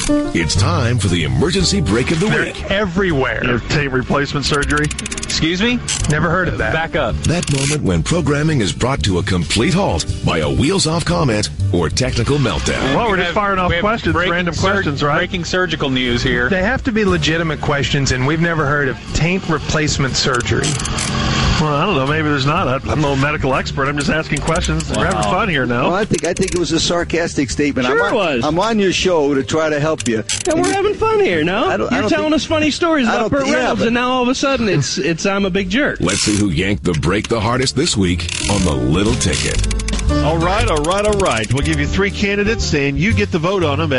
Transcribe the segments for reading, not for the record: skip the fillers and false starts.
It's time for the emergency break of the They're week. everywhere. You have tape replacement surgery? Excuse me? Never heard of that. Back up. That moment when programming is brought to a complete halt by a wheels-off comment or technical meltdown. Well, we're just firing off questions, random questions, right? Breaking surgical news here. They have to be legitimate questions, and we've never heard of taint replacement surgery. Well, I don't know. Maybe there's not. I'm no medical expert. I'm just asking questions. We're having fun here now. Well, I think it was a sarcastic statement. Sure it was. I'm on your show to try to help you. And we're having fun here, no? You're telling us funny stories about Burt Reynolds, and now all of a sudden it's I'm a big jerk. Let's see who yanked the break the hardest this week on the Little Ticket. All right. We'll give you 3 candidates, and you get the vote on them at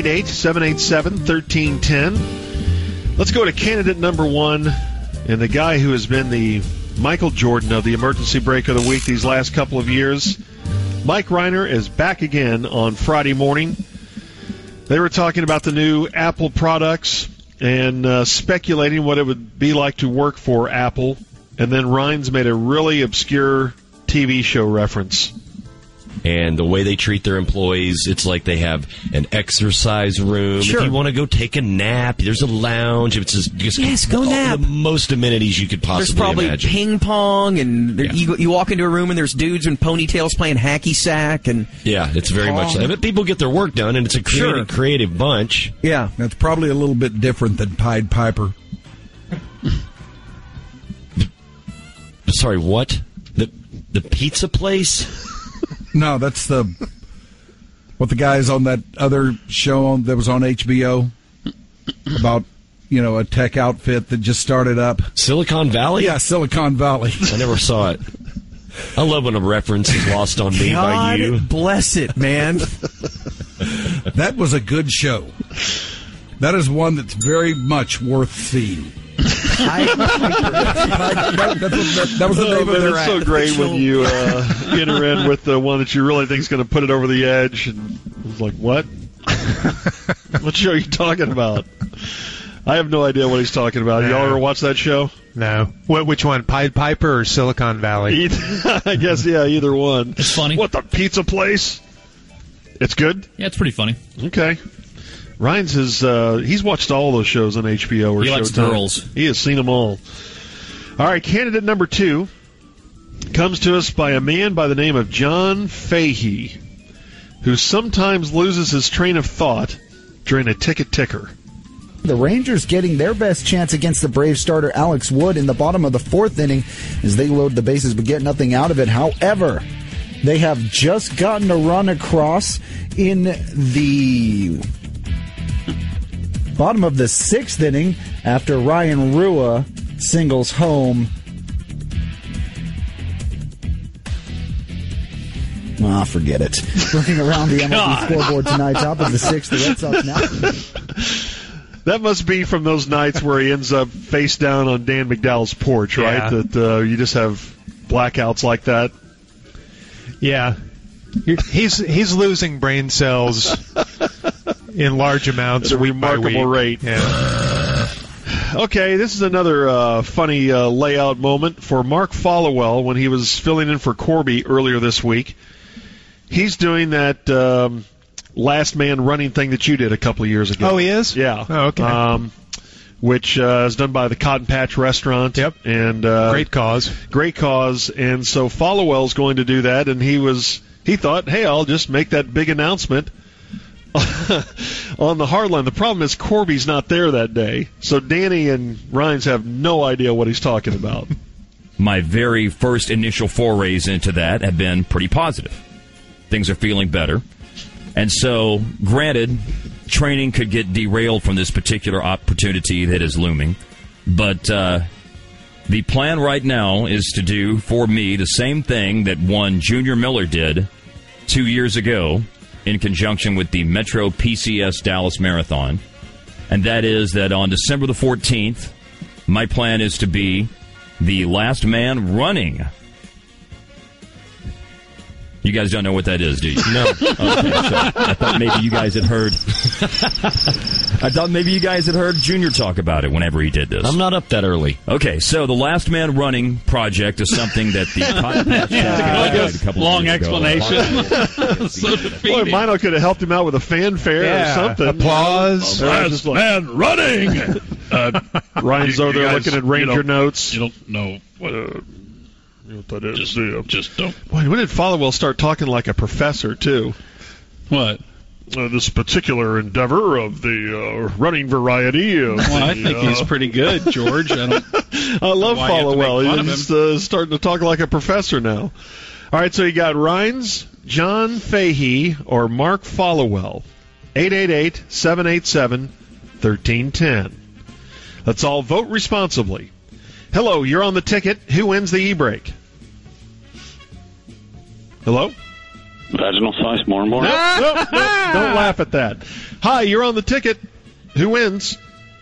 888-787-1310. Let's go to candidate number 1, and the guy who has been the Michael Jordan of the emergency break of the week these last couple of years. Mike Reiner is back again on Friday morning. They were talking about the new Apple products and speculating what it would be like to work for Apple. And then Rines made a really obscure TV show reference. And the way they treat their employees, it's like they have an exercise room. Sure. If you want to go take a nap, there's a lounge. It's just go all nap. the most amenities you could possibly There's probably imagine. ping pong, and you walk into a room and there's dudes in ponytails playing hacky sack, and Yeah, it's very much like that. People get their work done, and it's a creative bunch. yeah. That's probably a little bit different than Pied Piper. Sorry, what? The pizza place? No, that's what the guys on that other show that was on HBO about, a tech outfit that just started up. Silicon Valley? Yeah, Silicon Valley. I never saw it. I love when a reference is lost on me by you. God bless it, man. That was a good show. That is one that's very much worth seeing. That was the name of their It's so great when you enter in with the one that you really think is going to put it over the edge. And it's like, what? What show are you talking about? I have no idea what he's talking about. Y'all ever watch that show? No. Which one, Pied Piper or Silicon Valley? I guess, either one. It's funny. What, the pizza place? It's good? Yeah, it's pretty funny. Okay. Ryan's he's watched all those shows on HBO or Showtime. He likes girls. He has seen them all. All right, candidate number 2 comes to us by a man by the name of John Fahey, who sometimes loses his train of thought during a ticket ticker. The Rangers getting their best chance against the Braves starter Alex Wood in the bottom of the 4th inning as they load the bases but get nothing out of it. However, they have just gotten a run across in the bottom of the 6th inning after Ryan Rua singles home. Forget it. Looking around the MLB scoreboard tonight, top of the 6th, the Red Sox now. That must be from those nights where he ends up face down on Dan McDowell's porch, right? Yeah. That you just have blackouts like that. Yeah. He's losing brain cells in large amounts At a week by remarkable week. rate. Yeah. Okay, this is another funny layout moment for Mark Followell when he was filling in for Corby earlier this week. He's doing that last man running thing that you did a couple of years ago. Oh, he is? Yeah. Oh, okay. Which is done by the Cotton Patch Restaurant. Yep. And Great cause. Great cause. And so Followell's going to do that, and he thought, hey, I'll just make that big announcement on the hardline. The problem is Corby's not there that day, so Danny and Rines have no idea what he's talking about. My very first initial forays into that have been pretty positive. Things are feeling better. And so, granted, training could get derailed from this particular opportunity that is looming, but the plan right now is to do for me the same thing that one Junior Miller did 2 years ago in conjunction with the Metro PCS Dallas Marathon. And that is that on December the 14th, my plan is to be the last man running You guys don't know what that is, do you? No. Okay, so I thought maybe you guys had heard. I thought maybe you guys had heard Junior talk about it whenever he did this. I'm not up that early. Okay, so the Last Man Running project is something that the Cotton Patch Kids a couple long of years explanation. So Boy, Mino could have helped him out with a fanfare or something. Applause. Last Man running. Ryan's over there looking at Ranger notes. You don't know what. That is. Just don't. Boy, when did Followell start talking like a professor, too? What? This particular endeavor of the running variety. I think he's pretty good, George. I love Followell. He's starting to talk like a professor now. All right, so you got Rhines, John Fahey, or Mark Followell. 888-787-1310. Let's all vote responsibly. Hello, you're on the ticket. Who wins the e-brake? Hello? Vaginal size more and more. Nope, don't laugh at that. Hi, you're on the ticket. Who wins?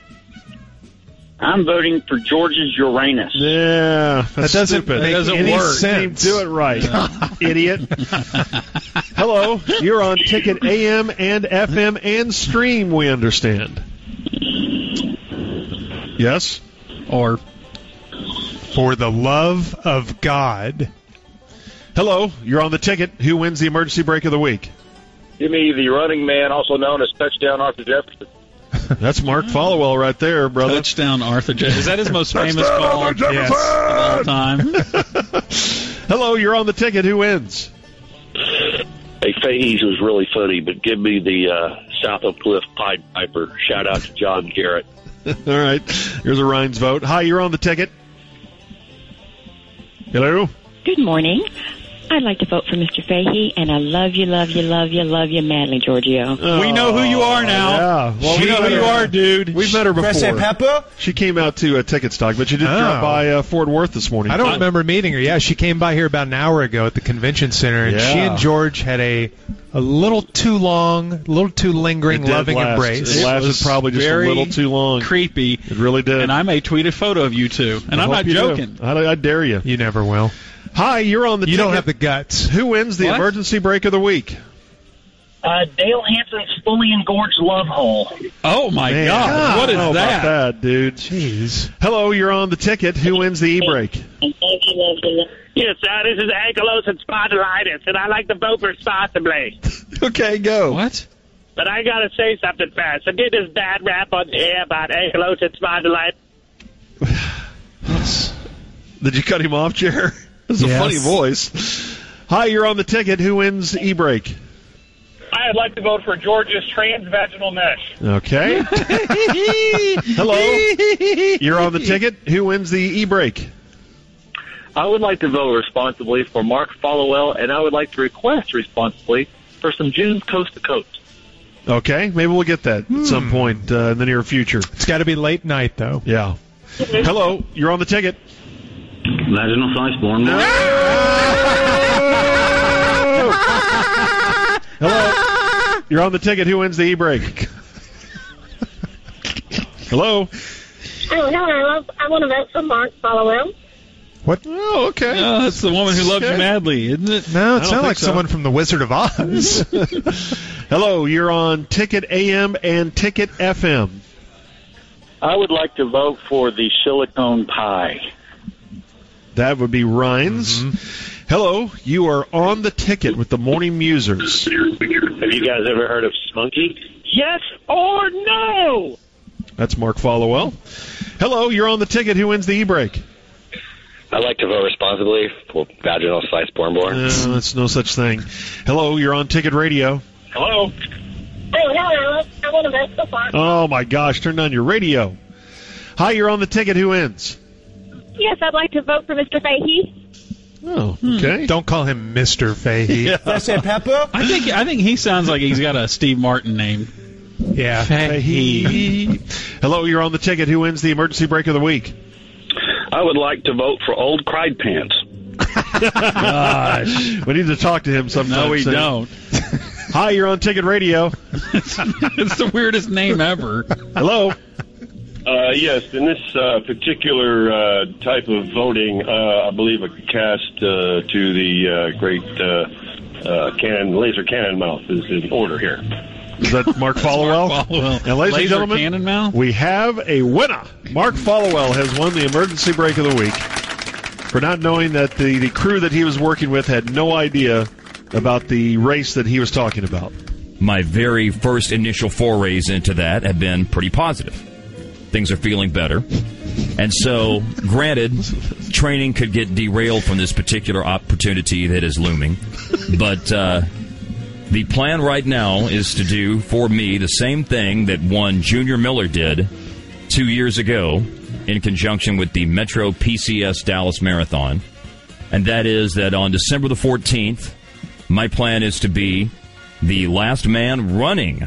I'm voting for George's Uranus. Yeah, that doesn't make any sense. Do it right, idiot. Hello, you're on ticket AM and FM and stream, we understand. Yes? Or for the love of God. Hello, you're on the ticket. Who wins the emergency break of the week? Give me the running man, also known as Touchdown Arthur Jefferson. That's Mark Followell right there, brother. Touchdown Arthur Jefferson. Is that his most famous call? Yes, of all time. Hello, you're on the ticket. Who wins? Hey, Fahey's was really funny, but give me the South of Cliff Pied Piper. Shout out to John Garrett. All right, here's a Rhines vote. Hi, you're on the ticket. Hello? Good morning. I'd like to vote for Mr. Fahey, and I love you madly, Giorgio. We know who you are now. Yeah. Well, we know who you are, dude. We've met her before. Pepper? She came out to Ticket Stock, but she did drop by Fort Worth this morning. I don't remember meeting her. Yeah, she came by here about an hour ago at the convention center, and she and George had a little too long, a little too lingering, loving embrace. It lasted probably just a little too long. Creepy. It really did. And I may tweet a photo of you two, and I'm not joking. I dare you. You never will. Hi, you're on the ticket. You don't have the guts. Who wins the emergency break of the week? Dale Hansen's fully engorged love hole. Oh, my God. What is that? About that, dude? Jeez. Hello, you're on the ticket. Who wins the e-break? Yes, this is ankylosing spondylitis, and I like to vote responsibly. Okay, go. What? But I got to say something fast. I did this bad rap on the air about ankylosing spondylitis. Did you cut him off, Jer? That's a funny voice. Hi, you're on the ticket. Who wins the e-break? I'd like to vote for George's transvaginal mesh. Okay. Hello. You're on the ticket. Who wins the e-break? I would like to vote responsibly for Mark Followell, and I would like to request responsibly for some June's Coast to Coast. Okay, maybe we'll get that at some point in the near future. It's got to be late night, though. Yeah. Hello, you're on the ticket. Vaginal size born. Hello, you're on the ticket. Who wins the e-break? Hello. Hello. I want to vote for Mark Followell. What? Oh, okay. No, that's the woman who loves you madly, isn't it? No, it sounds like someone from The Wizard of Oz. Hello, you're on Ticket AM and Ticket FM. I would like to vote for the silicone pie. That would be Rhines. Mm-hmm. Hello, you are on the ticket with the Morning Musers. Have you guys ever heard of Spunky? Yes or no? That's Mark Followell. Hello, you're on the ticket. Who wins the e-break? I'd like to vote responsibly for vaginal slice born. That's no such thing. Hello, you're on Ticket Radio. Hello. Hello. I want to vote for Mark. Oh, my gosh, turn down your radio. Hi, you're on the ticket. Who wins? Yes, I'd like to vote for Mr. Fahey. Oh, okay. Don't call him Mr. Fahey. Yeah. Pepper? I think he sounds like he's got a Steve Martin name. Yeah. Fahey. Hello, you're on the ticket. Who wins the emergency break of the week? I would like to vote for Old Cried Pants. Gosh. We need to talk to him sometime. No, we don't. Hi, you're on Ticket Radio. It's the weirdest name ever. Hello. Yes, in this particular type of voting, I believe I could cast to the great laser cannon mouth is in order here. Is that Mark Followell? And ladies and gentlemen, cannon mouth? we have a winner. Mark Followell has won the emergency break of the week for not knowing that the crew that he was working with had no idea about the race that he was talking about. My very first initial forays into that have been pretty positive. Things are feeling better. And so, granted, training could get derailed from this particular opportunity that is looming. But the plan right now is to do, for me, the same thing that one Junior Miller did 2 years ago in conjunction with the Metro PCS Dallas Marathon. And that is that on December the 14th, my plan is to be the last man running.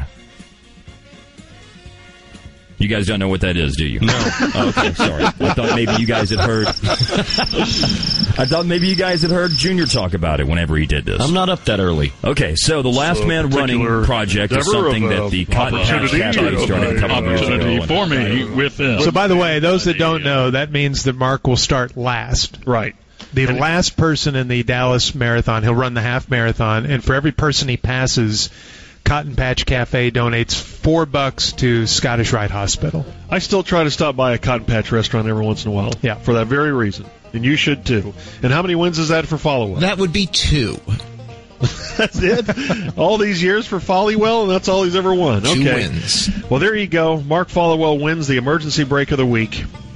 You guys don't know what that is, do you? No. Okay, sorry. I thought maybe you guys had heard. I thought maybe you guys had heard Junior talk about it whenever he did this. I'm not up that early. Okay, so the Last Man Running project is something that the Cotton Patch Cafe started a couple of years ago. For me with them. So, by the way, those that don't know, that means that Mark will start last. Right. The last person in the Dallas Marathon, he'll run the half marathon, and for every person he passes, Cotton Patch Cafe donates $4 to Scottish Rite Hospital. I still try to stop by a Cotton Patch restaurant every once in a while. Yeah. For that very reason. And you should too. And how many wins is that for Followell? That would be 2. That's it? All these years for Follywell, and that's all he's ever won. Okay. 2 wins. Well, there you go. Mark Followell wins the emergency break of the week.